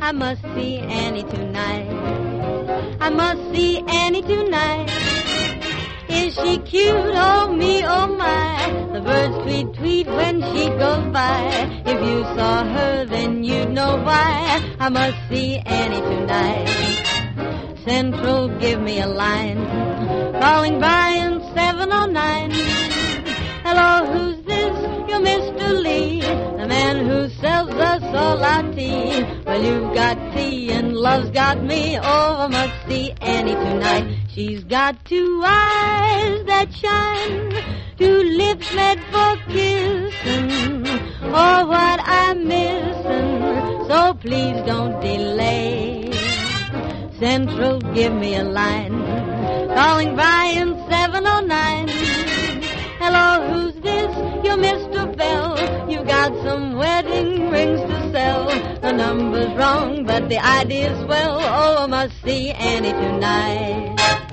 I must see Annie tonight. I must see Annie tonight. Is she cute? Oh me, oh my. The birds tweet, tweet when she goes by. If you saw her, then you'd know why. I must see Annie tonight. Central, give me a line. Calling Brian 709. Hello, who's this? You're Mr. Lee, the man who sells us all our tea. Well, you've got tea and love's got me. Oh, I must see Annie tonight. She's got two eyes that shine, two lips made for kissing. Oh, what I'm missing, so please don't delay. Central, give me a line. Calling Brian 709. Hello, who's this? You're Mr. Bell. You've got some wedding rings to sell. The number's wrong, but the idea's swell. Oh, I must see Annie tonight.